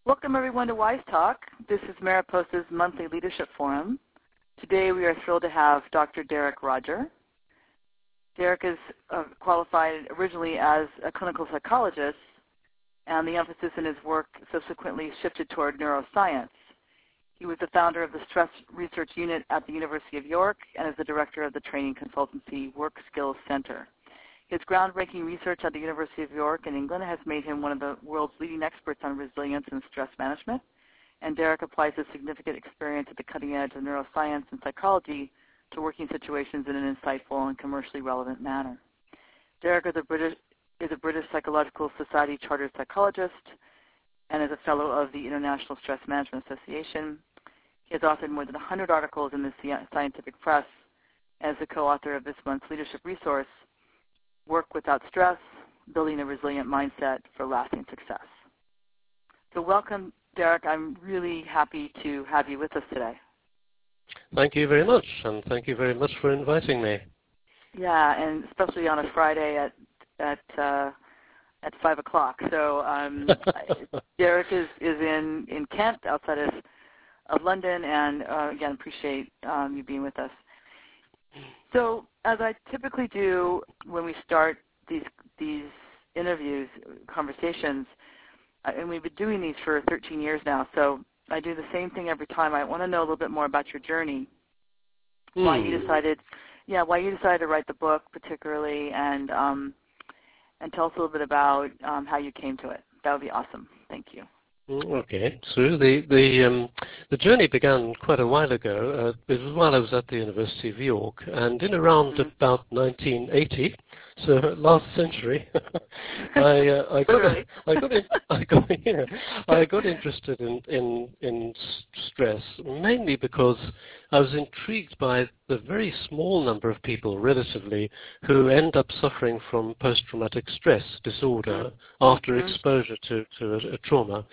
Welcome everyone to Wise Talk. This is Mariposa's monthly leadership forum. Today we are thrilled to have Dr. Derek Rodger. Derek is qualified originally as a clinical psychologist, and the emphasis in his work subsequently shifted toward neuroscience. He was the founder of the Stress Research Unit at the University of York and is the director of the training consultancy Work Skills Center. His groundbreaking research at the University of York in England has made him one of the world's leading experts on resilience and stress management, and Derek applies his significant experience at the cutting edge of neuroscience and psychology to working situations in an insightful and commercially relevant manner. Derek is a British Psychological Society chartered psychologist and is a fellow of the International Stress Management Association. He has authored more than 100 articles in the scientific press and is the co-author of this month's leadership resource, Work Without Stress, Building a Resilient Mindset for Lasting Success. So welcome, Derek. I'm really happy to have you with us today. Thank you very much, and thank you very much for inviting me. Yeah, and especially on a Friday at 5 o'clock. So Derek is in Kent, outside of London, and again, appreciate you being with us. So as I typically do when we start these interviews, conversations, and we've been doing these for 13 years now, so I do the same thing every time. I want to know a little bit more about your journey, why you decided to write the book particularly, and tell us a little bit about how you came to it. That would be awesome. Thank you. Okay, so the journey began quite a while ago. It was while I was at the University of York, and in around about 1980, so last century, I got interested in stress, mainly because I was intrigued by the very small number of people, relatively, who end up suffering from post-traumatic stress disorder after exposure to a trauma.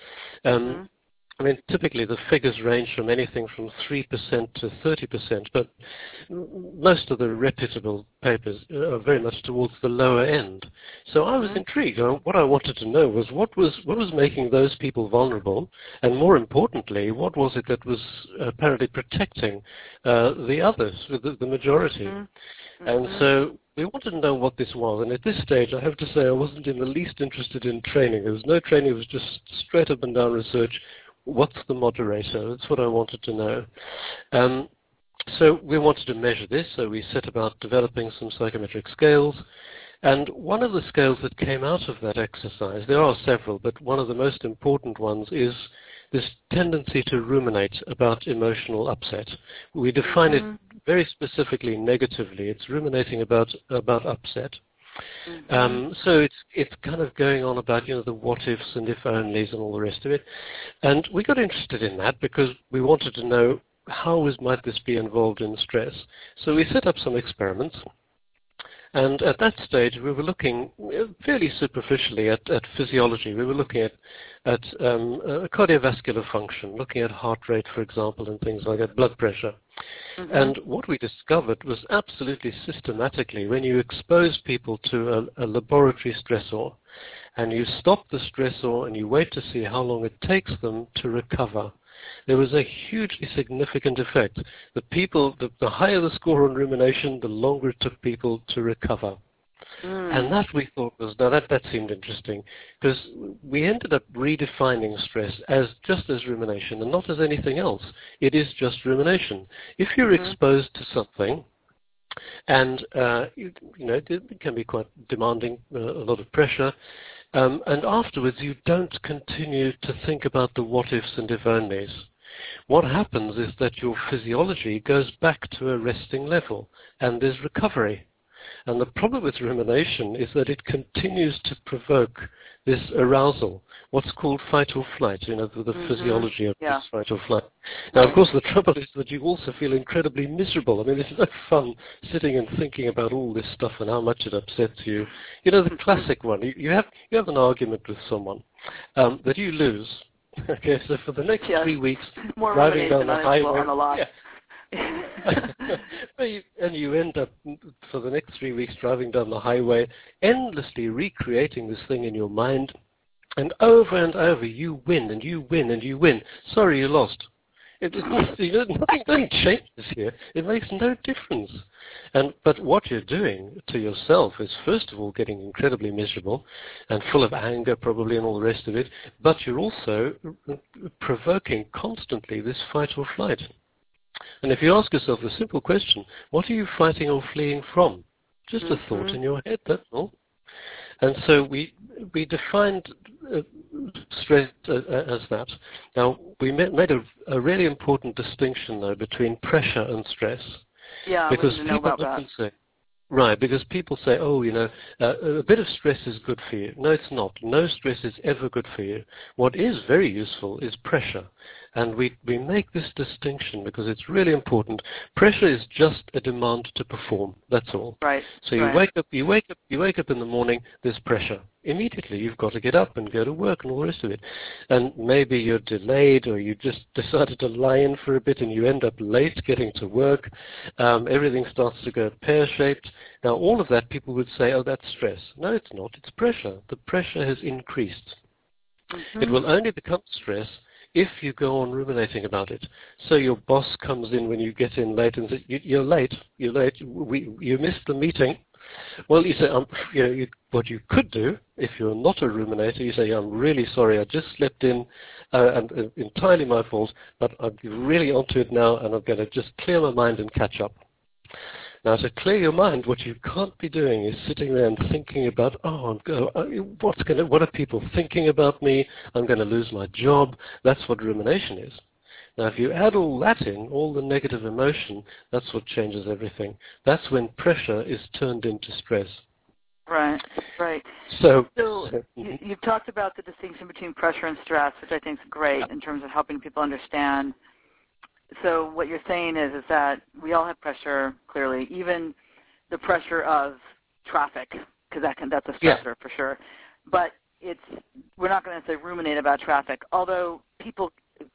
I mean, typically the figures range from anything from 3% to 30%, but most of the reputable papers are very much towards the lower end. So I was intrigued. What I wanted to know was what was making those people vulnerable, and more importantly, what was it that was apparently protecting the others, the majority. And so we wanted to know what this was, and at this stage, I have to say I wasn't in the least interested in training. There was no training. It was just straight up and down research. What's the moderator? That's what I wanted to know. So we wanted to measure this, so we set about developing some psychometric scales. And one of the scales that came out of that exercise, there are several, but one of the most important ones is this tendency to ruminate about emotional upset. We define it very specifically negatively. It's ruminating about upset. So it's kind of going on about, the what ifs and if onlys and all the rest of it. And we got interested in that because we wanted to know how might this be involved in stress. So we set up some experiments. And at that stage, we were looking fairly superficially at physiology. We were looking at cardiovascular function, looking at heart rate, for example, and things like that, blood pressure. And what we discovered was absolutely systematically, when you expose people to a laboratory stressor, and you stop the stressor and you wait to see how long it takes them to recover, there was a hugely significant effect. The higher the score on rumination, the longer it took people to recover. And that we thought was, that seemed interesting, because we ended up redefining stress as just as rumination and not as anything else. It is just rumination. If you're exposed to something, and it can be quite demanding, a lot of pressure, and afterwards you don't continue to think about the what ifs and if onlys. What happens is that your physiology goes back to a resting level, and there's recovery. And the problem with rumination is that it continues to provoke this arousal, what's called fight or flight, the physiology of this fight or flight. Now, of course, the trouble is that you also feel incredibly miserable. I mean, it's no fun sitting and thinking about all this stuff and how much it upsets you. The classic one, you have an argument with someone that you lose. Okay, so for the next 3 weeks, driving down the highway, and you end up, for the next 3 weeks, driving down the highway, endlessly recreating this thing in your mind, And over, you win, and you win, and you win. Sorry, you lost. Nothing changes here. It makes no difference. But what you're doing to yourself is, first of all, getting incredibly miserable and full of anger, probably, and all the rest of it. But you're also provoking constantly this fight or flight. And if you ask yourself the simple question, what are you fighting or fleeing from? Just a thought in your head, that's all. And so we defined stress as that. Now, we made a really important distinction, though, between pressure and stress. Yeah, because I know about that. Say, right, because people say, oh, a bit of stress is good for you. No, it's not. No stress is ever good for you. What is very useful is pressure. And we make this distinction because it's really important. Pressure is just a demand to perform. That's all. Right. So you wake up in the morning, there's pressure. Immediately you've got to get up and go to work and all the rest of it. And maybe you're delayed, or you just decided to lie in for a bit and you end up late getting to work. Everything starts to go pear-shaped. Now all of that, people would say, oh, that's stress. No, it's not. It's pressure. The pressure has increased. It will only become stress if you go on ruminating about it. So your boss comes in when you get in late and says, you're late, you missed the meeting. Well, you say, what you could do, if you're not a ruminator, you say, I'm really sorry, I just slept in, and entirely my fault, but I'm really onto it now, and I'm going to just clear my mind and catch up. Now, to clear your mind, what you can't be doing is sitting there and thinking about, what are people thinking about me? I'm going to lose my job. That's what rumination is. Now, if you add all that in, all the negative emotion, that's what changes everything. That's when pressure is turned into stress. Right. So you've talked about the distinction between pressure and stress, which I think is great in terms of helping people understand. So what you're saying is that we all have pressure, clearly, even the pressure of traffic, because that's a stressor for sure. But we're not going to say ruminate about traffic, although people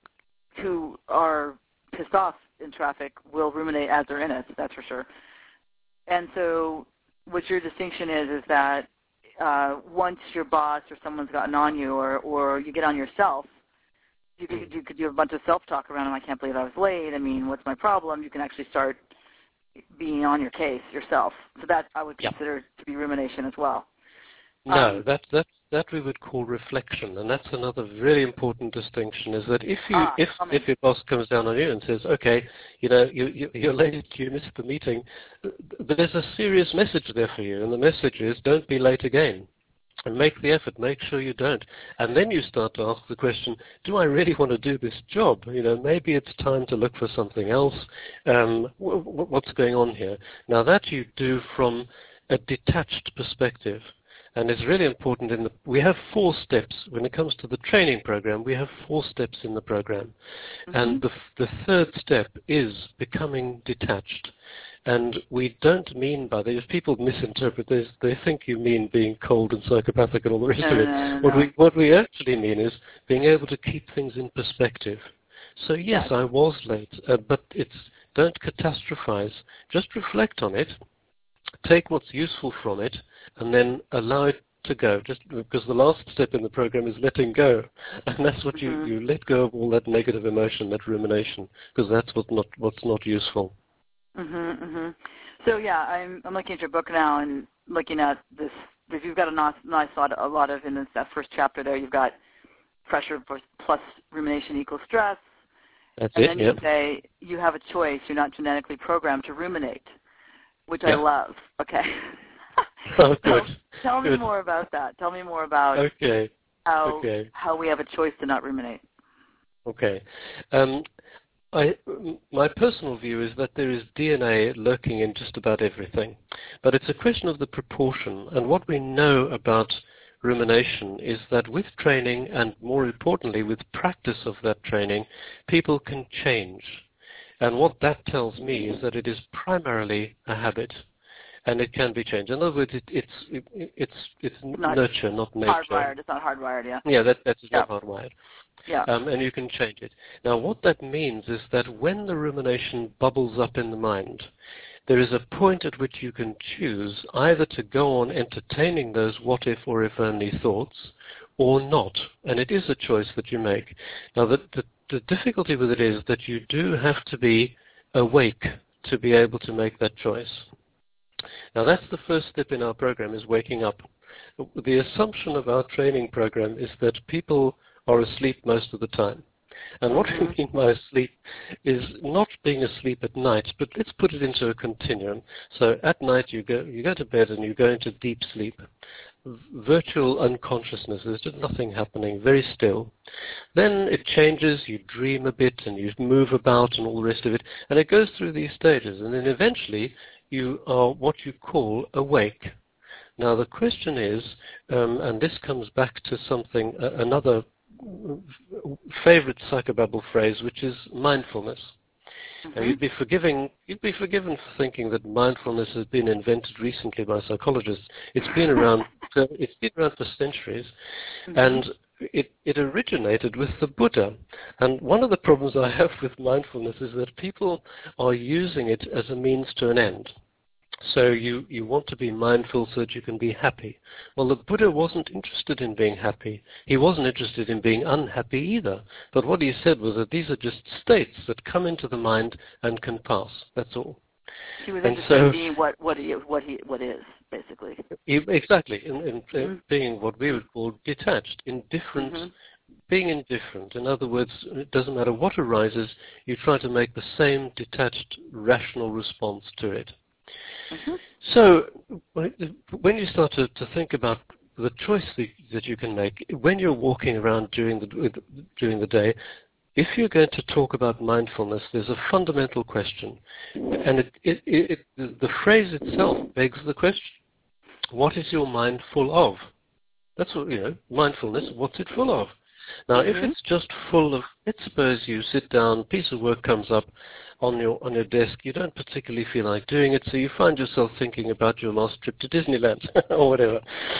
who are pissed off in traffic will ruminate as they're in it, that's for sure. And so what your distinction is that once your boss or someone's gotten on you, or you get on yourself, you could do a bunch of self-talk around, I can't believe I was late. I mean, what's my problem? You can actually start being on your case yourself. So that I would consider to be rumination as well. No, that we would call reflection, and that's another really important distinction. Is that if your boss comes down on you and says, okay, you're late, you missed the meeting, there's a serious message there for you, and the message is don't be late again. And make the effort, make sure you don't. And then you start to ask the question, do I really want to do this job? Maybe it's time to look for something else. What's going on here? Now that you do from a detached perspective. And it's really important we have 4 steps. When it comes to the training program, we have 4 steps in the program. Mm-hmm. And the third step is becoming detached. And we don't mean by that, if people misinterpret this, they think you mean being cold and psychopathic and all the rest of it. No. What we actually mean is being able to keep things in perspective. So yes, I was late, but don't catastrophize. Just reflect on it, take what's useful from it, and then allow it to go. Just because the last step in the program is letting go, and that's what you let go of all that negative emotion, that rumination, because that's what's not useful. So I'm looking at your book now and looking at this. You've got a nice lot of in that first chapter there. You've got pressure plus rumination equals stress. That's and it. And then you say you have a choice. You're not genetically programmed to ruminate, which I love. Okay. Oh, good. Tell me more about that. Tell me more about how we have a choice to not ruminate. Okay. My personal view is that there is DNA lurking in just about everything, but it's a question of the proportion. And what we know about rumination is that with training, and more importantly with practice of that training, people can change. And what that tells me is that it is primarily a habit, and it can be changed. In other words, it's nurture, not nature. Hardwired. It's not hardwired. Yeah. Yeah, that's not hardwired. Yeah. And you can change it. Now, what that means is that when the rumination bubbles up in the mind, there is a point at which you can choose either to go on entertaining those what if or if only thoughts, or not. And it is a choice that you make. Now, the difficulty with it is that you do have to be awake to be able to make that choice. Now, that's the first step in our program, is waking up. The assumption of our training program is that people are asleep most of the time. And what we mean by asleep is not being asleep at night, but let's put it into a continuum. So at night you go to bed and you go into deep sleep. Virtual unconsciousness, there's just nothing happening, very still. Then it changes, you dream a bit and you move about and all the rest of it, and it goes through these stages, and then eventually you are what you call awake. Now the question is, and this comes back to something, another favorite psychobabble phrase, which is mindfulness. Now, you'd be forgiven for thinking that mindfulness has been invented recently by psychologists. It's been around. It's been around for centuries, and it originated with the Buddha. And one of the problems I have with mindfulness is that people are using it as a means to an end. So you want to be mindful so that you can be happy. Well, the Buddha wasn't interested in being happy. He wasn't interested in being unhappy either. But what he said was that these are just states that come into the mind and can pass. That's all. He was interested in being what is, basically. Exactly, in being what we would call detached, indifferent. Being indifferent. In other words, it doesn't matter what arises, you try to make the same detached, rational response to it. So when you start to think about the choice that you can make, when you're walking around during the day, if you're going to talk about mindfulness, there's a fundamental question. And the phrase itself begs the question, what is your mind full of? That's what, mindfulness, what's it full of? Now, if it's just full of, let's suppose you sit down, piece of work comes up on your desk, you don't particularly feel like doing it, so you find yourself thinking about your last trip to Disneyland or whatever,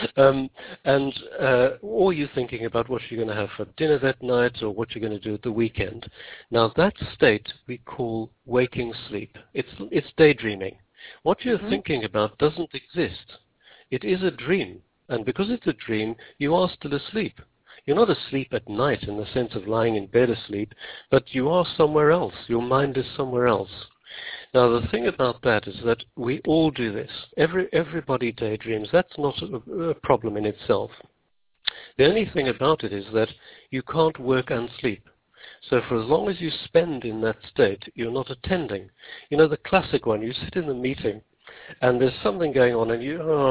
or you're thinking about what you're going to have for dinner that night or what you're going to do at the weekend. Now, that state we call waking sleep. It's daydreaming. What you're thinking about doesn't exist. It is a dream, and because it's a dream, you are still asleep. You're not asleep at night in the sense of lying in bed asleep, but you are somewhere else. Your mind is somewhere else. Now, the thing about that is that we all do this. Everybody daydreams. That's not a problem in itself. The only thing about it is that you can't work and sleep. So for as long as you spend in that state, you're not attending. The classic one, you sit in the meeting, and there's something going on, and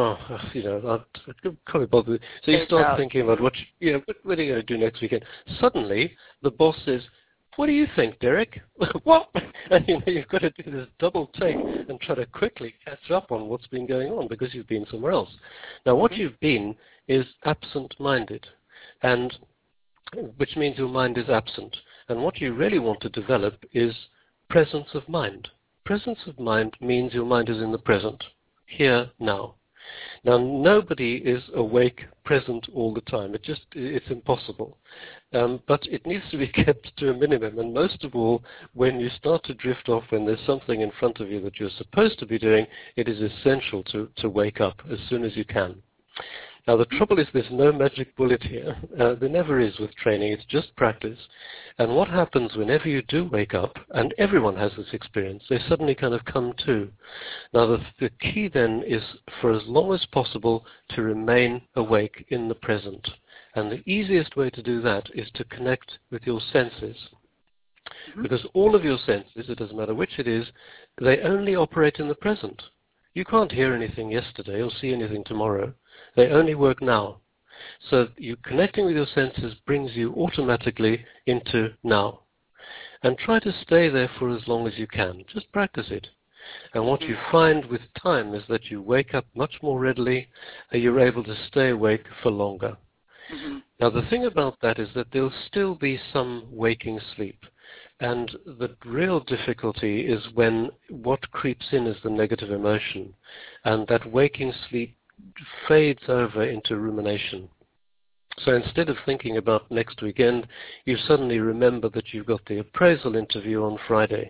I can't be bothered. So you start thinking about what are you going to do next weekend. Suddenly, the boss says, "What do you think, Derek?" What? And you've got to do this double take and try to quickly catch up on what's been going on because you've been somewhere else. Now, what you've been is absent-minded, and which means your mind is absent. And what you really want to develop is presence of mind. Presence of mind means your mind is in the present, here, now. Now, nobody is awake, present all the time. It's impossible. But it needs to be kept to a minimum. And most of all, when you start to drift off, when there's something in front of you that you're supposed to be doing, it is essential to wake up as soon as you can. Now, the trouble is there's no magic bullet here. There never is with training. It's just practice. And what happens whenever you do wake up, and everyone has this experience, they suddenly kind of come to. Now, the key then is for as long as possible to remain awake in the present. And the easiest way to do that is to connect with your senses. Because all of your senses, it doesn't matter which it is, they only operate in the present. You can't hear anything yesterday or see anything tomorrow. They only work now. So you connecting with your senses brings you automatically into now. And try to stay there for as long as you can. Just practice it. And what you find with time is that you wake up much more readily and you're able to stay awake for longer. Now the thing about that is that there'll still be some waking sleep. And the real difficulty is when what creeps in is the negative emotion. And that waking sleep fades over into rumination. So instead of thinking about next weekend, you suddenly remember that you've got the appraisal interview on Friday.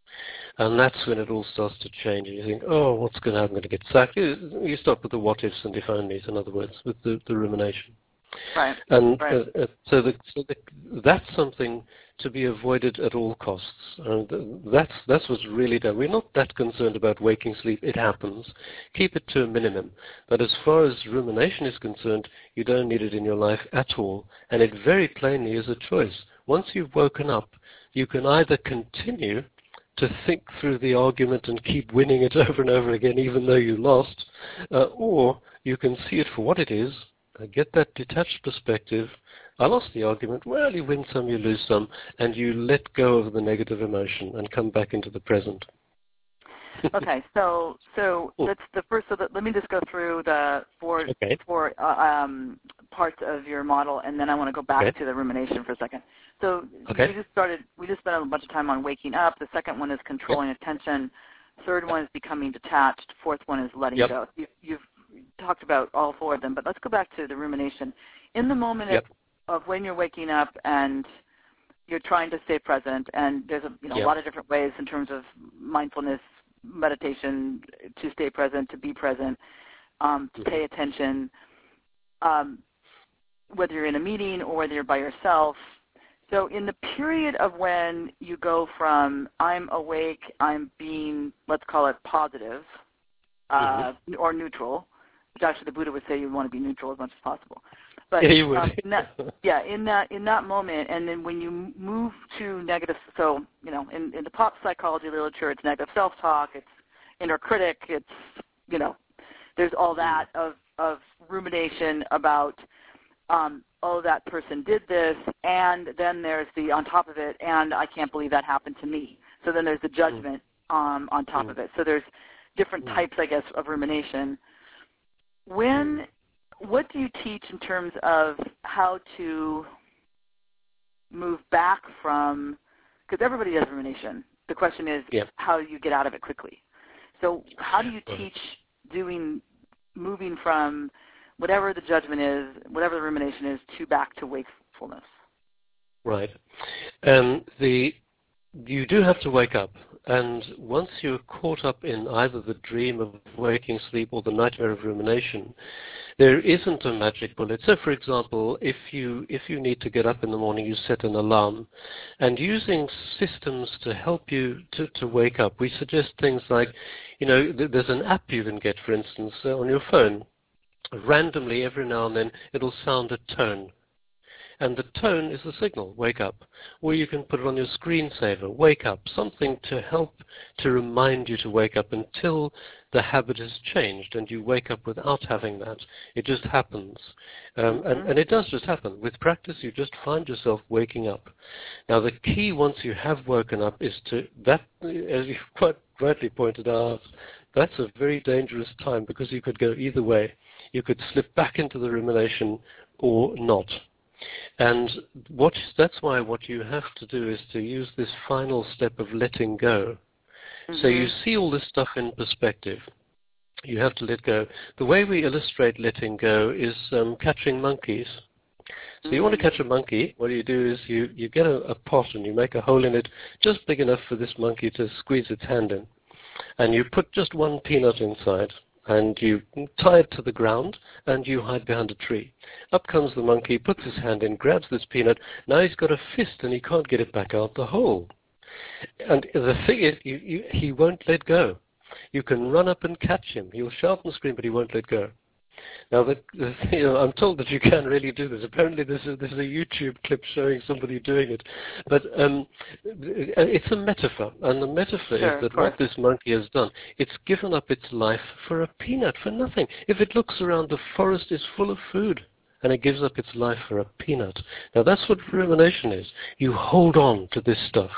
And that's when it all starts to change. And you think, oh, what's going to happen? I'm going to get sacked. You start with the what ifs and if onlys, in other words, with the rumination. Right. And Right. that's something to be avoided at all costs. And that's what's really done. We're not that concerned about waking sleep. It happens. Keep it to a minimum. But as far as rumination is concerned, you don't need it in your life at all. And it very plainly is a choice. Once you've woken up, you can either continue to think through the argument and keep winning it over and over again, even though you lost, or you can see it for what it is, get that detached perspective. I lost the argument. Well, you win some, you lose some, and you let go of the negative emotion and come back into the present. Okay, so that's the first. So let me just go through the four parts of your model, and then I want to go back to the rumination for a second. So we just spent a bunch of time on waking up. The second one is controlling attention. Third one is becoming detached. Fourth one is letting go. You've talked about all four of them, but let's go back to the rumination. In the moment of when you're waking up and you're trying to stay present, and there's a lot of different ways in terms of mindfulness, meditation, to stay present, to be present, to pay attention, whether you're in a meeting or whether you're by yourself. So in the period of when you go from I'm awake, I'm being, let's call it positive, or neutral, which actually the Buddha would say you want to be neutral as much as possible. But yeah, you would. in that moment, and then when you move to negative, so in the pop psychology literature, it's negative self-talk, it's inner critic, it's there's all that of rumination about that person did this, and then there's the on top of it, and I can't believe that happened to me. So then there's the judgment on top of it. So there's different types, I guess, of rumination. What do you teach in terms of how to move back from, because everybody does rumination. The question is how do you get out of it quickly? So how do you teach moving from whatever the judgment is, whatever the rumination is, back to wakefulness? Right. You do have to wake up. And once you're caught up in either the dream of waking sleep or the nightmare of rumination, there isn't a magic bullet. So, for example, if you need to get up in the morning, you set an alarm. And using systems to help you to wake up, we suggest things like, there's an app you can get, for instance, on your phone. Randomly, every now and then, it'll sound a tone. And the tone is the signal, wake up. Or you can put it on your screensaver, wake up, something to help to remind you to wake up until the habit has changed and you wake up without having that. It just happens. And it does just happen. With practice, you just find yourself waking up. Now, the key once you have woken up is that, as you quite rightly pointed out, that's a very dangerous time because you could go either way. You could slip back into the rumination or not. And that's why what you have to do is to use this final step of letting go. So you see all this stuff in perspective. You have to let go. The way we illustrate letting go is catching monkeys. So you want to catch a monkey, what you do is you get a pot and you make a hole in it just big enough for this monkey to squeeze its hand in. And you put just one peanut inside. And you tie it to the ground, and you hide behind a tree. Up comes the monkey, puts his hand in, grabs this peanut. Now he's got a fist, and he can't get it back out the hole. And the thing is, he won't let go. You can run up and catch him. He'll shout and scream, but he won't let go. Now, I'm told that you can really do this. Apparently, there's a YouTube clip showing somebody doing it. But it's a metaphor, and the metaphor is that what this monkey has done, it's given up its life for a peanut, for nothing. If it looks around, the forest is full of food, and it gives up its life for a peanut. Now, that's what rumination is. You hold on to this stuff.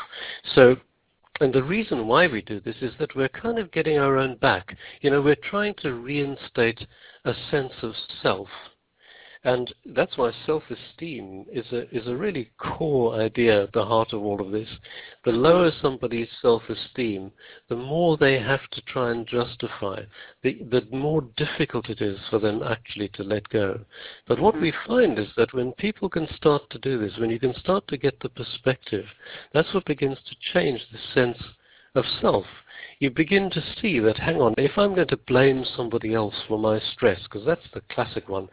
And the reason why we do this is that we're kind of getting our own back. We're trying to reinstate a sense of self. And that's why self-esteem is a really core idea at the heart of all of this. The lower somebody's self-esteem, the more they have to try and justify, the more difficult it is for them actually to let go. But what we find is that when people can start to do this, when you can start to get the perspective, that's what begins to change the sense of self. You begin to see that, hang on, if I'm going to blame somebody else for my stress, because that's the classic one,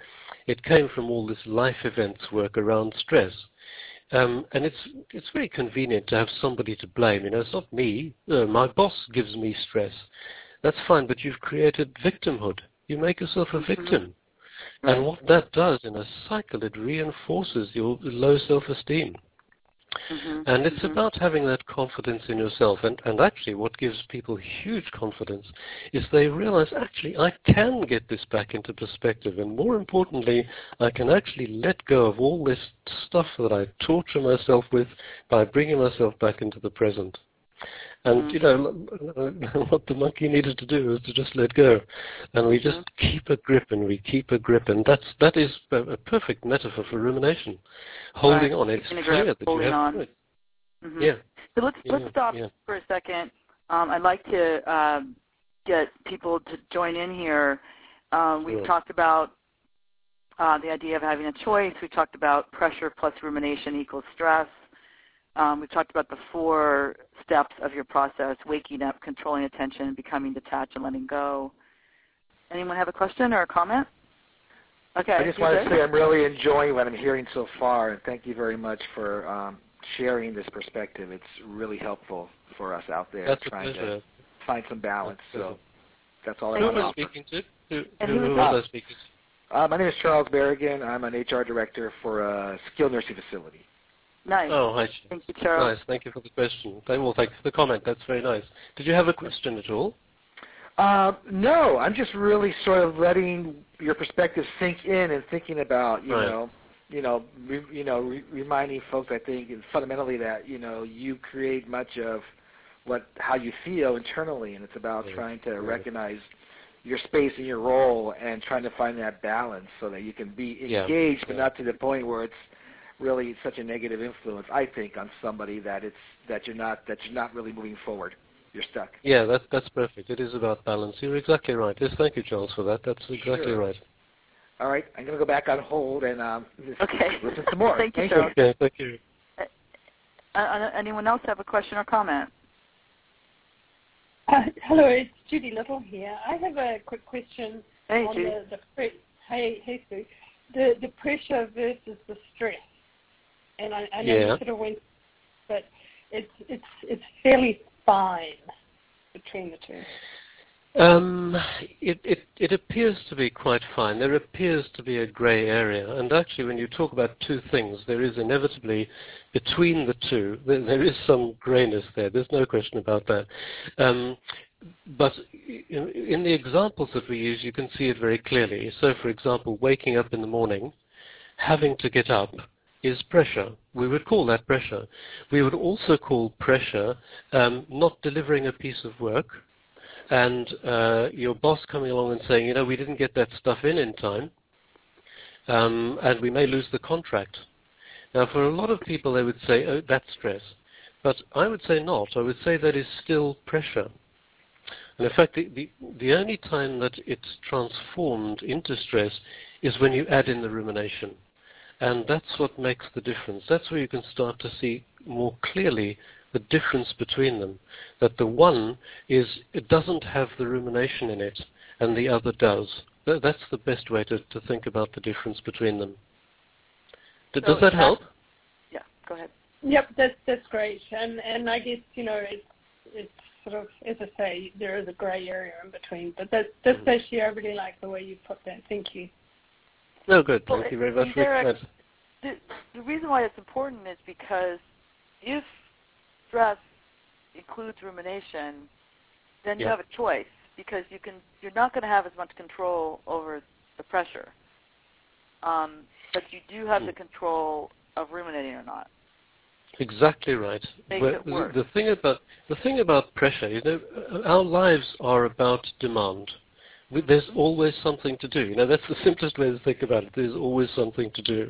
It came from all this life events work around stress. And it's very convenient to have somebody to blame. It's not me. My boss gives me stress. That's fine, but you've created victimhood. You make yourself a victim. Right. And what that does in a cycle, it reinforces your low self-esteem. And it's about having that confidence in yourself. And actually what gives people huge confidence is they realize, actually, I can get this back into perspective. And more importantly, I can actually let go of all this stuff that I torture myself with by bringing myself back into the present. And, what the monkey needed to do was to just let go. And we just keep a grip, and we keep a grip. And that is a perfect metaphor for rumination. Holding on. It's clear that you have to do it. Yeah. So let's stop for a second. I'd like to get people to join in here. We've talked about the idea of having a choice. We talked about pressure plus rumination equals stress. We talked about the 4 steps of your process: waking up, controlling attention, becoming detached, and letting go. Anyone have a question or a comment? Okay. I just want to say I'm really enjoying what I'm hearing so far, and thank you very much for sharing this perspective. It's really helpful for us out there trying to find some balance. So that's all I want to offer. Who was I speaking to? My name is Charles Berrigan. I'm an HR director for a skilled nursing facility. Nice. Oh, hi. Thank you, Charles. Nice. Thank you for the question. Well, thank you for the comment. That's very nice. Did you have a question at all? No. I'm just really sort of letting your perspective sink in and thinking about, reminding folks, I think, fundamentally that, you create much of how you feel internally, and it's about trying to recognize your space and your role and trying to find that balance so that you can be engaged, but not to the point where it's really such a negative influence, I think, on somebody that you're not really moving forward. You're stuck. Yeah, that's perfect. It is about balance. You're exactly right. Yes, thank you, Charles, for that. That's exactly right. All right, I'm going to go back on hold and listen some more. Thank you, Charles. Okay, thank you. Anyone else have a question or comment? Hello, it's Judy Little here. I have a quick question on Judy. Hey, Sue. The pressure versus the stress. And I know you sort of went, but it's fairly fine between the two. It appears to be quite fine. There appears to be a grey area. And actually, when you talk about two things, there is inevitably, between the two, there is some greyness there. There's no question about that. But in the examples that we use, you can see it very clearly. So, for example, waking up in the morning, having to get up, is pressure. We would call that pressure. We would also call pressure not delivering a piece of work, and your boss coming along and saying, we didn't get that stuff in time, and we may lose the contract. Now, for a lot of people, they would say, oh, that's stress. But I would say not. I would say that is still pressure. And in fact, the only time that it's transformed into stress is when you add in the rumination. And that's what makes the difference. That's where you can start to see more clearly the difference between them. That the one it doesn't have the rumination in it, and the other does. That's the best way to think about the difference between them. Does that help? Yeah, go ahead. Yep, that's great. And I guess, it's sort of, as I say, there is a grey area in between. But that's actually, I really like the way you put that. Thank you. No, good. Thank you very much for that. The reason why it's important is because if stress includes rumination, then you have a choice, because you're not going to have as much control over the pressure, but you do have the control of ruminating or not. Exactly right. The thing about pressure, our lives are about demand. There's always something to do. That's the simplest way to think about it. There's always something to do.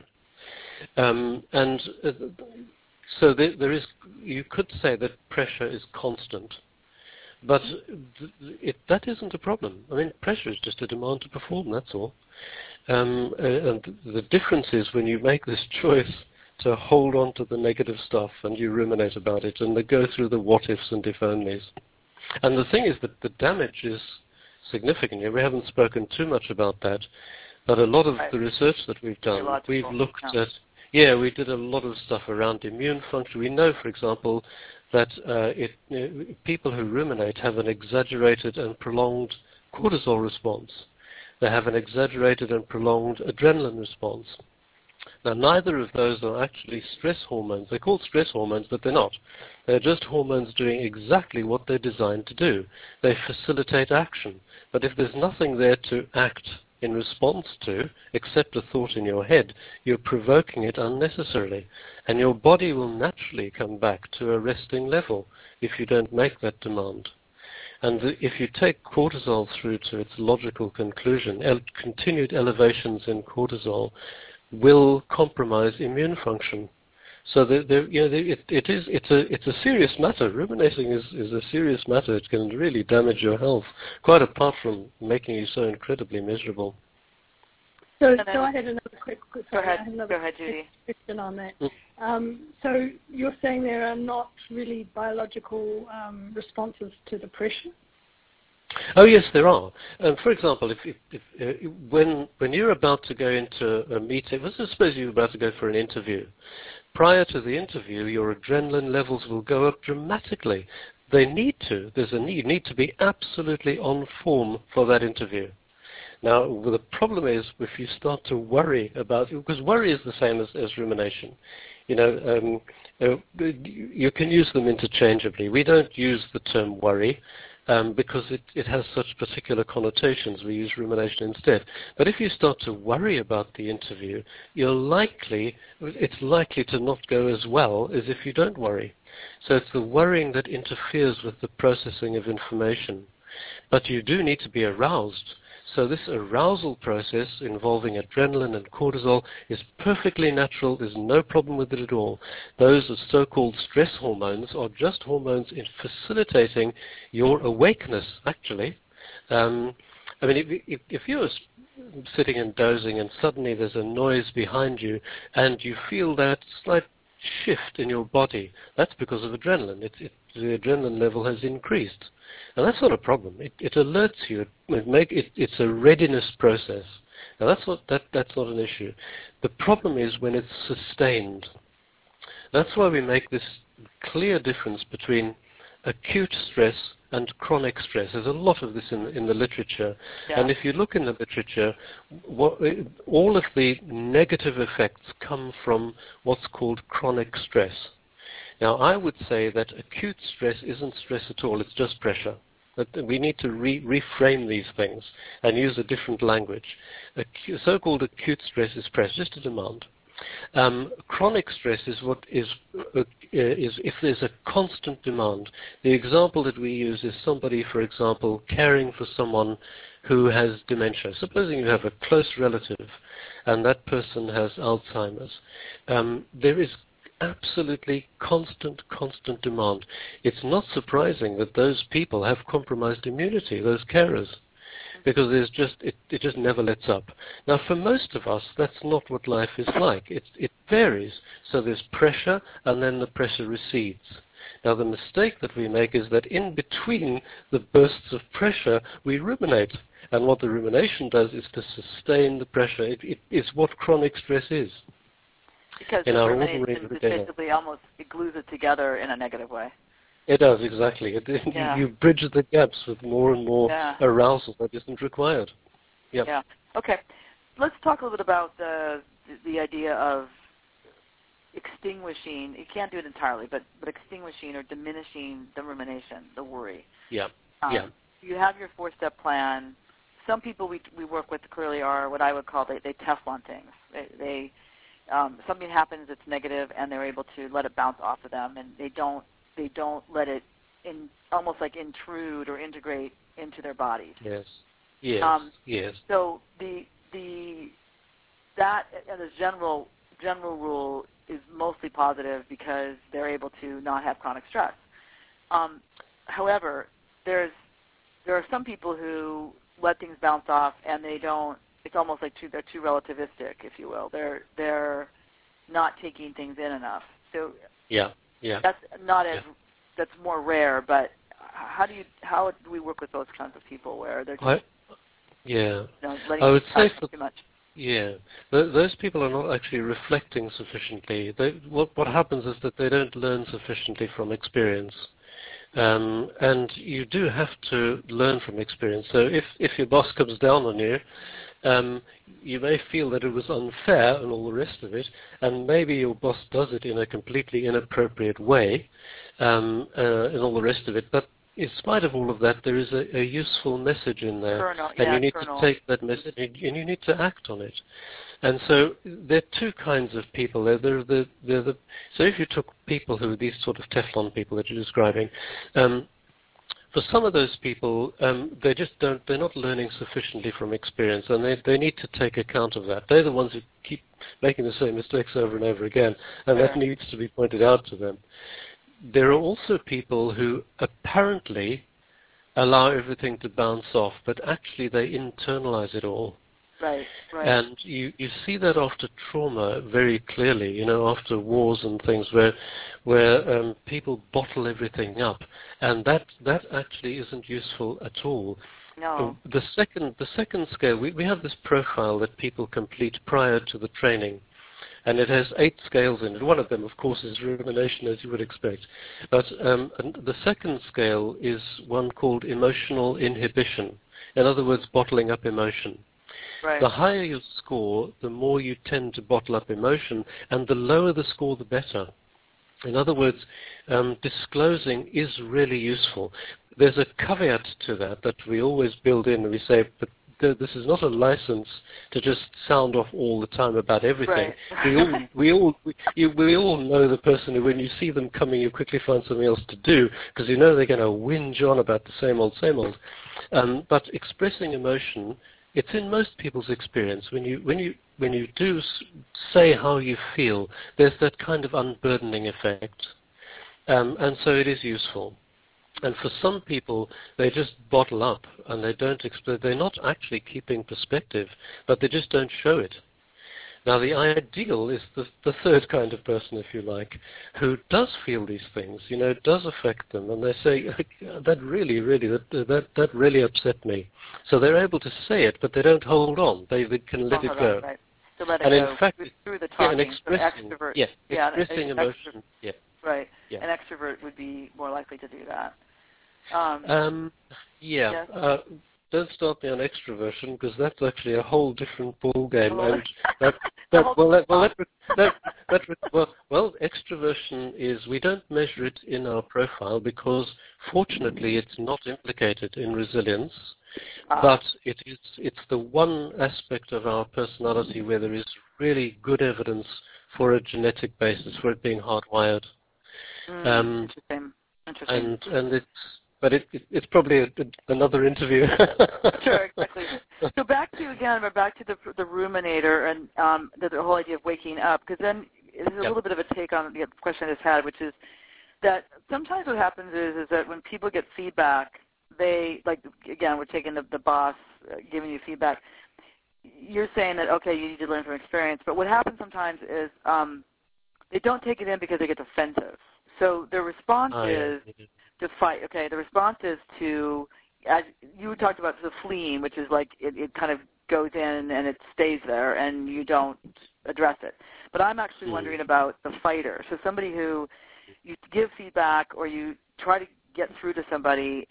So there is. You could say that pressure is constant, but that isn't a problem. I mean, pressure is just a demand to perform. That's all. And the difference is when you make this choice to hold on to the negative stuff and you ruminate about it and they go through the what ifs and if onlys. And the thing is that the damage is significant. We haven't spoken too much about that. But a lot of the research that we've done, we've looked at, we did a lot of stuff around immune function. We know, for example, that people who ruminate have an exaggerated and prolonged cortisol response. They have an exaggerated and prolonged adrenaline response. Now, neither of those are actually stress hormones. They're called stress hormones, but they're not. They're just hormones doing exactly what they're designed to do. They facilitate action. But if there's nothing there to act in response to, except a thought in your head, you're provoking it unnecessarily. And your body will naturally come back to a resting level if you don't make that demand. And if you take cortisol through to its logical conclusion, continued elevations in cortisol will compromise immune function. So it's a serious matter. Ruminating is a serious matter. It can really damage your health, quite apart from making you so incredibly miserable. So I had another quick Go ahead, Judy. question on that. So you're saying there are not really biological responses to the pressure? Oh yes, there are. For example, when you're about to go into a meeting, let's suppose you're about to go for an interview. Prior to the interview, your adrenaline levels will go up dramatically. They need to. There's a need. You need to be absolutely on form for that interview. Now, the problem is if you start to worry about, because worry is the same as rumination. You can use them interchangeably. We don't use the term worry because it has such particular connotations. We use rumination instead. But if you start to worry about the interview, it's likely to not go as well as if you don't worry. So it's the worrying that interferes with the processing of information. But you do need to be aroused. So this arousal process involving adrenaline and cortisol is perfectly natural. There's no problem with it at all. Those so-called stress hormones are just hormones in facilitating your awakeness, actually. If you're sitting and dozing and suddenly there's a noise behind you and you feel that slight shift in your body, that's because of adrenaline. The adrenaline level has increased. And that's not a problem. It alerts you. It's a readiness process. Now that's not an issue. The problem is when it's sustained. That's why we make this clear difference between acute stress and chronic stress. There's a lot of this in the literature. Yeah. And if you look in the literature, all of the negative effects come from what's called chronic stress. Now, I would say that acute stress isn't stress at all. It's just pressure. That we need to reframe these things and use a different language. So-called acute stress is pressure, just a demand. Chronic stress is if there's a constant demand. The example that we use is somebody, for example, caring for someone who has dementia. Supposing you have a close relative and that person has Alzheimer's. There is absolutely constant demand. It's not surprising that those people have compromised immunity, those carers, because it just never lets up. Now, for most of us, that's not what life is like. It varies. So there's pressure, and then the pressure recedes. Now, the mistake that we make is that in between the bursts of pressure, we ruminate. And what the rumination does is to sustain the pressure. It is what chronic stress is. Because the rumination is basically almost, it glues it together in a negative way. It does, exactly. You bridge the gaps with more and more arousal that isn't required. Yep. Yeah. Okay. Let's talk a little bit about the idea of extinguishing. You can't do it entirely, but extinguishing or diminishing the rumination, the worry. Yeah. You have your 4-step plan. Some people we work with clearly are what I would call they Teflon things. Something happens that's negative, and they're able to let it bounce off of them, and they don't let it almost like intrude or integrate into their bodies. Yes. So that as a general rule is mostly positive because they're able to not have chronic stress. However, there are some people who let things bounce off and they don't. It's almost like they're too relativistic, if you will. They're not taking things in enough. So that's not as that's more rare. But how do we work with those kinds of people where they're just letting I would say too much? Yeah, those people are not actually reflecting sufficiently. What happens is that they don't learn sufficiently from experience. And you do have to learn from experience. So if your boss comes down on you, you may feel that it was unfair and all the rest of it, and maybe your boss does it in a completely inappropriate way, and all the rest of it. But in spite of all of that, there is a useful message in there, and you need to take that message and you need to act on it. And so there are two kinds of people. So if you took people who are these sort of Teflon people that you're describing, for some of those people, they're not learning sufficiently from experience, and they need to take account of that. They're the ones who keep making the same mistakes over and over again, and that needs to be pointed out to them. There are also people who apparently allow everything to bounce off, but actually they internalize it all. Right. And you see that after trauma very clearly, after wars and things where people bottle everything up, and that actually isn't useful at all. No. The second scale, we have this profile that people complete prior to the training, and it has 8 scales in it. One of them, of course, is rumination, as you would expect. But and the second scale is one called emotional inhibition. In other words, bottling up emotion. Right. The higher your score, the more you tend to bottle up emotion, and the lower the score, the better. In other words, disclosing is really useful. There's a caveat to that we always build in, and we say, but this is not a license to just sound off all the time about everything. Right. We all know the person who, when you see them coming, you quickly find something else to do because you know they're going to whinge on about the same old. But expressing emotion, it's in most people's experience. When you do say how you feel, there's that kind of unburdening effect, and so it is useful. And for some people, they just bottle up and they don't express. They're not actually keeping perspective, but they just don't show it. Now, the ideal is the third kind of person, if you like, who does feel these things. It does affect them, and they say that really upset me. So they're able to say it, but they don't hold on. They can let it go. Right. To let it and go in fact, through the talking, expressing, extrovert. expressing emotion. Yeah. Right. Yeah. An extrovert would be more likely to do that. Yes. Don't start me on extroversion because that's actually a whole different ball game. And extroversion is, we don't measure it in our profile because fortunately it's not implicated in resilience, but it's the one aspect of our personality where there is really good evidence for a genetic basis for it being hardwired. Interesting. But it's probably another interview. Sure, exactly. So back to the ruminator and the whole idea of waking up, because then there's a little bit of a take on the question I just had, which is that sometimes what happens is that when people get feedback, we're taking the boss giving you feedback. You're saying that, okay, you need to learn from experience, but what happens sometimes is they don't take it in because they get defensive. So their response is to fight. Okay, the response is to, as you talked about, the fleeing, which is like it kind of goes in and it stays there and you don't address it. But I'm actually wondering about the fighter. So somebody who you give feedback or you try to get through to somebody,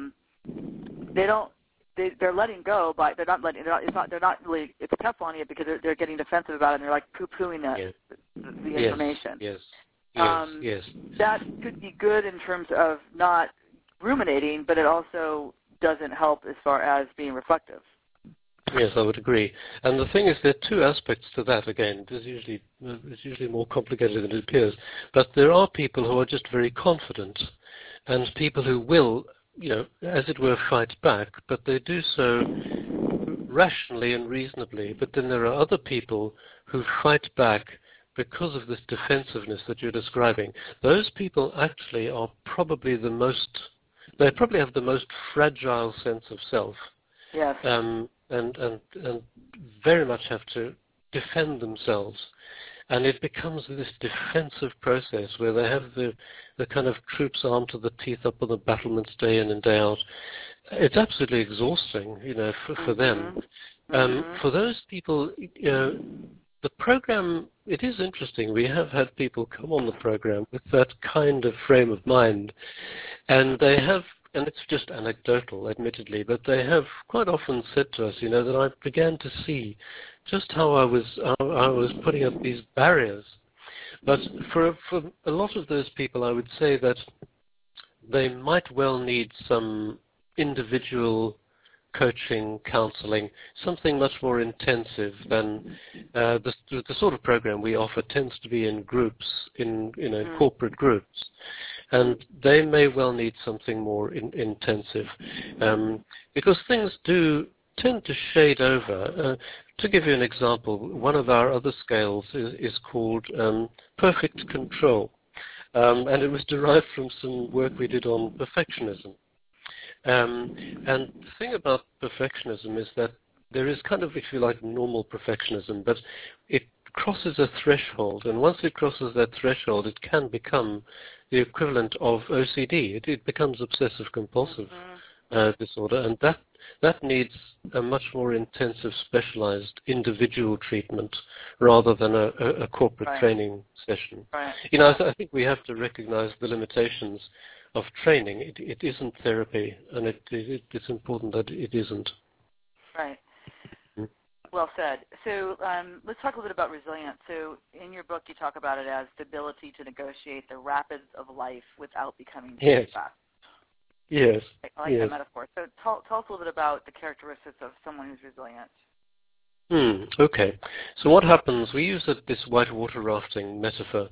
they're letting go, but they're not really, it's tough on you because they're getting defensive about it and they're like poo-pooing the information. Yes. That could be good in terms of not ruminating, but it also doesn't help as far as being reflective. Yes, I would agree. And the thing is, there are two aspects to that. Again, it's usually more complicated than it appears. But there are people who are just very confident, and people who will, as it were, fight back. But they do so rationally and reasonably. But then there are other people who fight back because of this defensiveness that you're describing. Those people actually are probably they probably have the most fragile sense of self. Yes. And very much have to defend themselves. And it becomes this defensive process where they have the kind of troops armed to the teeth up on the battlements day in and day out. It's absolutely exhausting, for them. For those people, the program, it is interesting. We have had people come on the program with that kind of frame of mind, and they have, and it's just anecdotal, admittedly, but they have quite often said to us, that I began to see just how I was putting up these barriers. But for a lot of those people, I would say that they might well need some individual coaching, counseling, something much more intensive than the sort of program we offer tends to be in groups, in corporate groups. And they may well need something more intensive, because things do tend to shade over. To give you an example, one of our other scales is called perfect control, and it was derived from some work we did on perfectionism. And the thing about perfectionism is that there is kind of, if you like, normal perfectionism, but it crosses a threshold, and once it crosses that threshold, it can become the equivalent of OCD. It becomes obsessive-compulsive disorder, and that needs a much more intensive, specialized individual treatment rather than a corporate training session. Right. I think we have to recognize the limitations of training. It isn't therapy, and it's important that it isn't. Right. Well said. So let's talk a little bit about resilience. So in your book, you talk about it as the ability to negotiate the rapids of life without becoming too fast. Yes. I like that metaphor. So tell us a little bit about the characteristics of someone who's resilient. Okay. So what happens, we use this whitewater rafting metaphor,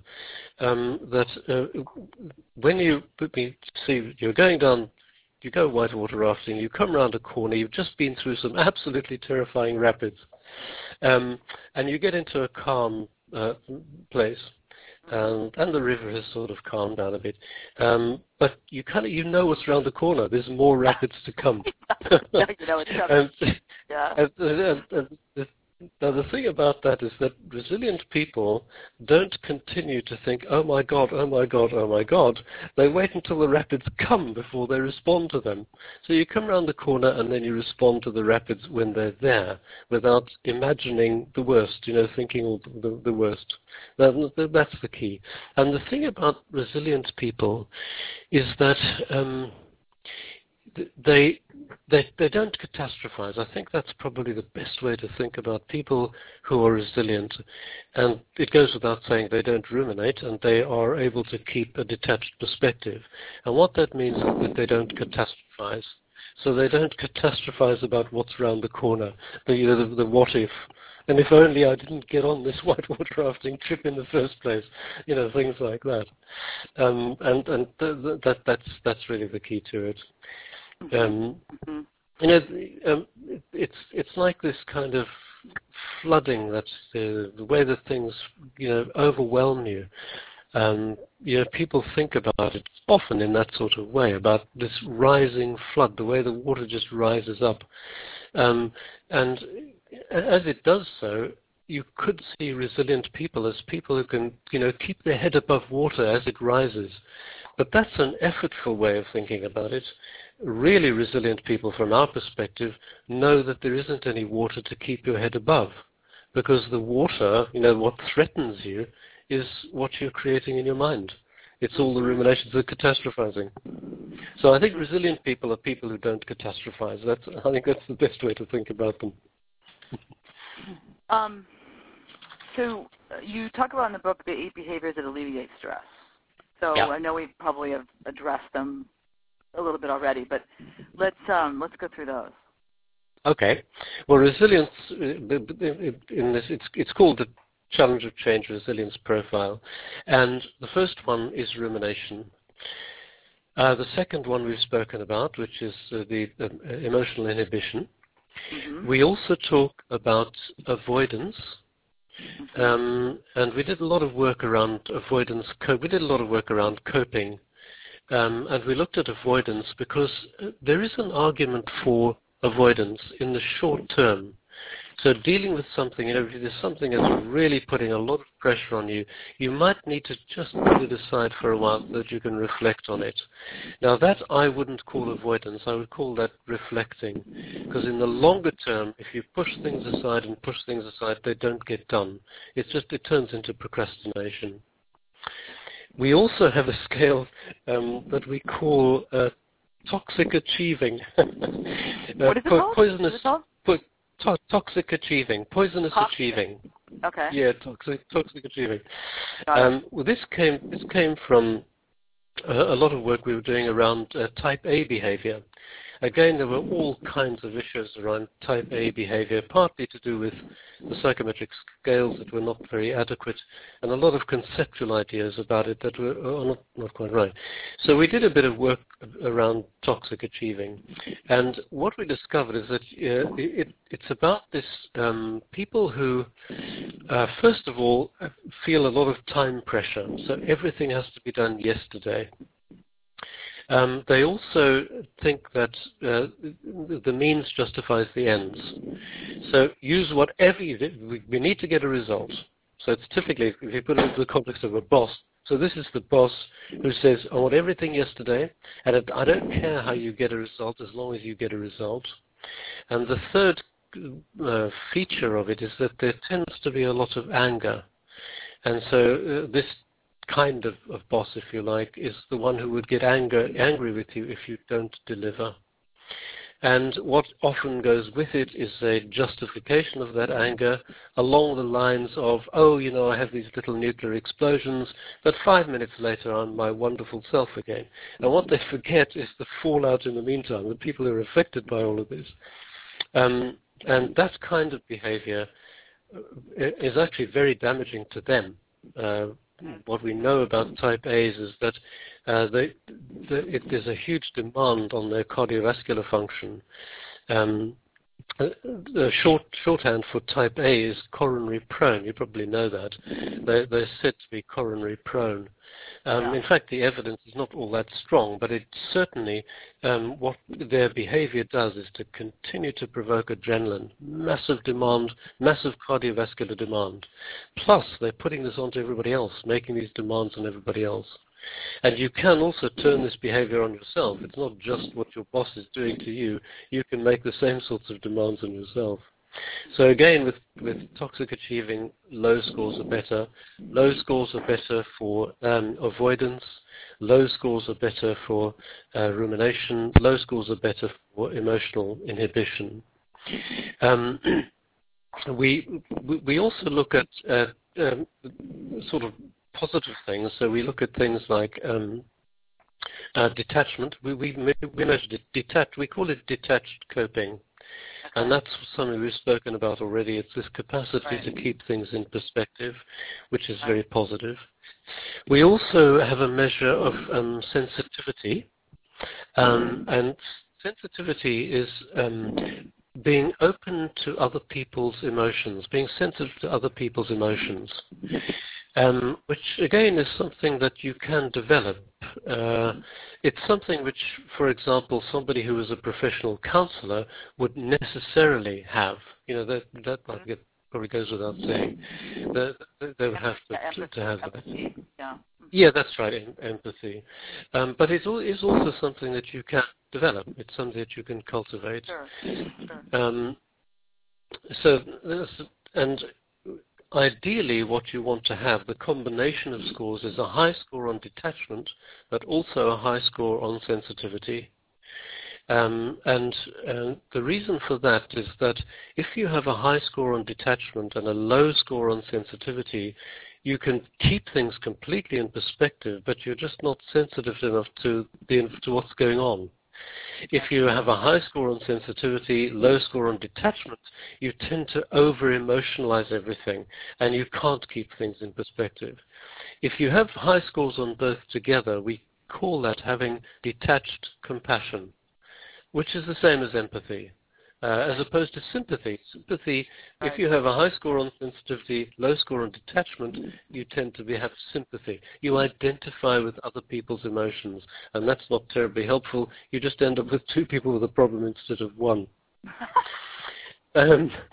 that when you're going down, you go whitewater rafting, you come around a corner, you've just been through some absolutely terrifying rapids, and you get into a calm place, and the river has sort of calmed down a bit, but you know what's around the corner. There's more rapids to come. Now, the thing about that is that resilient people don't continue to think, oh my God, oh my God, oh my God. They wait until the rapids come before they respond to them. So you come around the corner and then you respond to the rapids when they're there without imagining the worst, thinking of the worst. That's the key. And the thing about resilient people is that they don't catastrophize. I think that's probably the best way to think about people who are resilient. And it goes without saying they don't ruminate, and they are able to keep a detached perspective. And what that means is that they don't catastrophize. So they don't catastrophize about what's around the corner, the what if. And if only I didn't get on this whitewater rafting trip in the first place, things like that. That's really the key to it. It's like this kind of flooding. That's the way that things, overwhelm you. People think about it often in that sort of way, about this rising flood, the way the water just rises up. And as it does so, you could see resilient people as people who can, keep their head above water as it rises. But that's an effortful way of thinking about it. Really resilient people, from our perspective, know that there isn't any water to keep your head above, because the water, what threatens you is what you're creating in your mind. It's all the ruminations of catastrophizing. So I think resilient people are people who don't catastrophize. I think that's the best way to think about them. So you talk about in the book the 8 behaviors that alleviate stress. So I know we probably have addressed them a little bit already, but let's go through those. Okay. Well, resilience in this, it's called the Challenge of Change Resilience Profile, and the first one is rumination. The second one we've spoken about, which is the emotional inhibition. We also talk about avoidance. And we did a lot of work around avoidance. We did a lot of work around coping, and we looked at avoidance because there is an argument for avoidance in the short term. So dealing with something, if there's something that's really putting a lot of pressure on you, you might need to just put it aside for a while so that you can reflect on it. Now that I wouldn't call avoidance, I would call that reflecting. Because in the longer term, if you push things aside and push things aside, they don't get done. It turns into procrastination. We also have a scale that we call toxic achieving. What is it called? Poisonous. Toxic achieving, poisonous achieving. Okay. Yeah, toxic achieving. Well, this came from a lot of work we were doing around type A behavior. Again, there were all kinds of issues around type A behavior, partly to do with the psychometric scales that were not very adequate, and a lot of conceptual ideas about it that were not quite right. So we did a bit of work around toxic achieving, and what we discovered is that it's about this people who, first of all, feel a lot of time pressure, so everything has to be done yesterday. They also think that the means justifies the ends. So use whatever you do. We need to get a result. So it's typically, if you put it into the context of a boss, so this is the boss who says, I want everything yesterday, and I don't care how you get a result as long as you get a result. And the third feature of it is that there tends to be a lot of anger. And so this kind of boss, if you like, is the one who would get angry with you if you don't deliver. And what often goes with it is a justification of that anger along the lines of, oh, I have these little nuclear explosions, but 5 minutes later I'm my wonderful self again. And what they forget is the fallout in the meantime, the people who are affected by all of this. And that kind of behavior is actually very damaging to them. What we know about type A's is that there's a huge demand on their cardiovascular function. The shorthand for type A is coronary prone. You probably know that. They're said to be coronary prone. In fact, the evidence is not all that strong, but it certainly, what their behavior does is to continue to provoke adrenaline, massive demand, massive cardiovascular demand. Plus, they're putting this onto everybody else, making these demands on everybody else. And you can also turn this behavior on yourself. It's not just what your boss is doing to you. You can make the same sorts of demands on yourself. So again, with toxic achieving, low scores are better. Low scores are better for avoidance. Low scores are better for rumination. Low scores are better for emotional inhibition. We also look at sort of positive things. So we look at things like detachment. We measure detached. We call it detached coping. And that's something we've spoken about already. It's this capacity to keep things in perspective, which is very positive. We also have a measure of sensitivity. And sensitivity is being open to other people's emotions, being sensitive to other people's emotions, which again is something that you can develop. It's something which, for example, somebody who is a professional counselor would necessarily have. That probably goes without saying. They would have to have that. Yeah, that's right, empathy. But it is also something that you can develop. It's something that you can cultivate. Sure. And ideally, what you want to have, the combination of scores, is a high score on detachment, but also a high score on sensitivity. And the reason for that is that if you have a high score on detachment and a low score on sensitivity, you can keep things completely in perspective, but you're just not sensitive enough to what's going on. If you have a high score on sensitivity, low score on detachment, you tend to over-emotionalize everything, and you can't keep things in perspective. If you have high scores on both together, we call that having detached compassion, which is the same as empathy, as opposed to sympathy. Sympathy, if you have a high score on sensitivity, low score on detachment, you tend to have sympathy. You identify with other people's emotions, and that's not terribly helpful. You just end up with two people with a problem instead of one.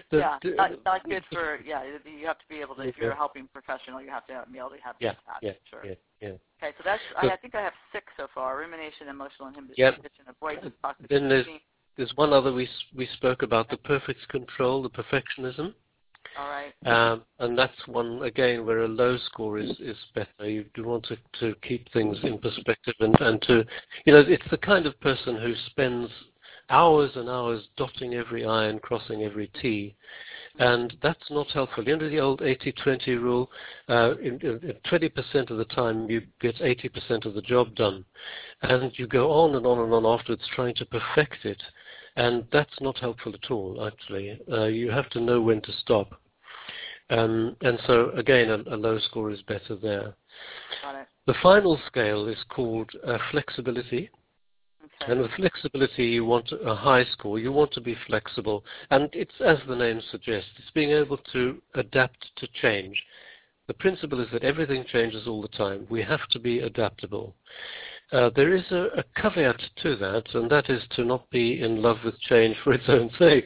not good for, you have to be able to, if you're a helping professional, you have to be able to have that. Sure. Yeah. Okay, so that's, I think I have 6 so far: rumination, emotional inhibition, avoidance, toxic Then there's one other we spoke about, the perfect control, the perfectionism. All right. And that's one, again, where a low score is better. You do want to keep things in perspective and to, it's the kind of person who spends hours and hours dotting every I and crossing every T. And that's not helpful. The old 80-20 rule, 20% of the time you get 80% of the job done. And you go on and on and on afterwards trying to perfect it. And that's not helpful at all, actually. You have to know when to stop. And so, again, a low score is better there. Got it. The final scale is called flexibility. Okay. And with flexibility, you want a high score. You want to be flexible. And it's, as the name suggests, it's being able to adapt to change. The principle is that everything changes all the time. We have to be adaptable. There is a caveat to that, and that is to not be in love with change for its own sake.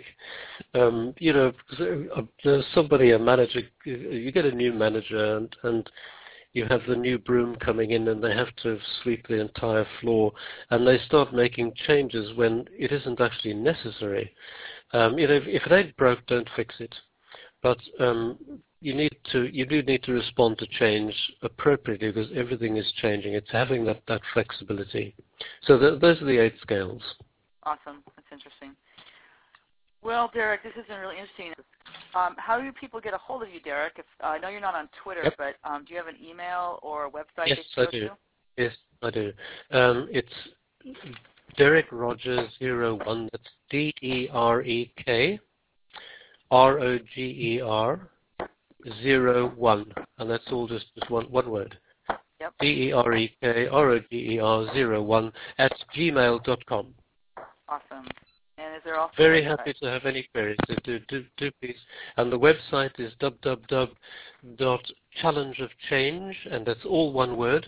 Somebody, a manager, you get a new manager, and you have the new broom coming in, and they have to sweep the entire floor, and they start making changes when it isn't actually necessary. If it ain't broke, don't fix it. But you do need to respond to change appropriately, because everything is changing. It's having that flexibility. So those are the 8 scales. Awesome. That's interesting. Well, Derek, this has been really interesting. How do people get a hold of you, Derek? I know you're not on Twitter, Yep. but do you have an email or a website? Yes, they I can do. go to? Yes, I do. It's Derek Rogers 01. That's DEREK ROGER 01, and that's all just one word. Yep. DEREK ROGER 01 at gmail.com. Awesome. And is there also Very happy to have any queries. Do please. And the website is www.challengeofchange, and that's all one word,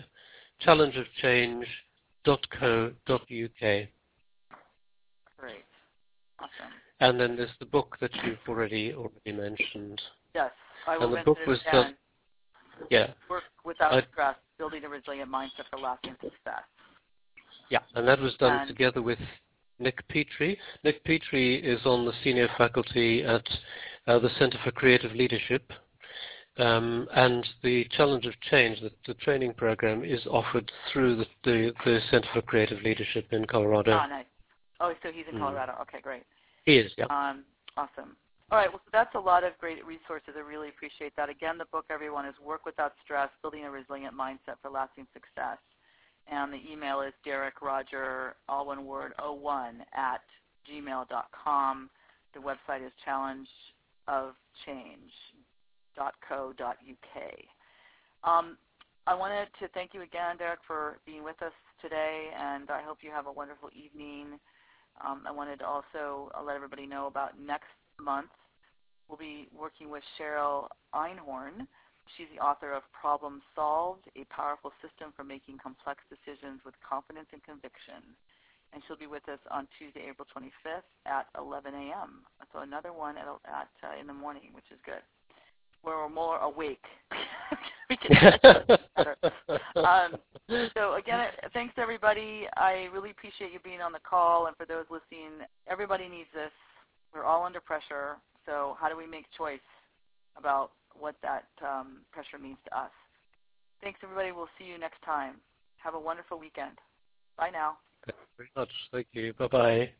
challengeofchange.co.uk. Great. Awesome. And then there's the book that you've already mentioned. Yes, I will and the mention book it was again. done. Yeah. Work Without Stress, Building a Resilient Mindset for Lasting Success. Yeah, and that was done together with Nick Petrie. Nick Petrie is on the senior faculty at the Center for Creative Leadership. And the Challenge of Change, the training program, is offered through the Center for Creative Leadership in Colorado. Oh, nice. Oh, so he's in Colorado. Okay, great. He is, yeah. Awesome. All right, well, so that's a lot of great resources. I really appreciate that. Again, the book, everyone, is Work Without Stress, Building a Resilient Mindset for Lasting Success. And the email is DerekRoger, all one word, 01 at gmail.com. The website is challengeofchange.co.uk. I wanted to thank you again, Derek, for being with us today, and I hope you have a wonderful evening. I wanted to also let everybody know about next month. We'll be working with Cheryl Einhorn. She's the author of Problem Solved, A Powerful System for Making Complex Decisions with Confidence and Conviction. And she'll be with us on Tuesday, April 25th at 11 a.m. So another one in the morning, which is good. We're more awake. We can better. So again, thanks everybody. I really appreciate you being on the call, and for those listening, everybody needs this. We're all under pressure, so how do we make choice about what that pressure means to us? Thanks everybody. We'll see you next time. Have a wonderful weekend. Bye now. Thank you very much. Thank you. Bye-bye.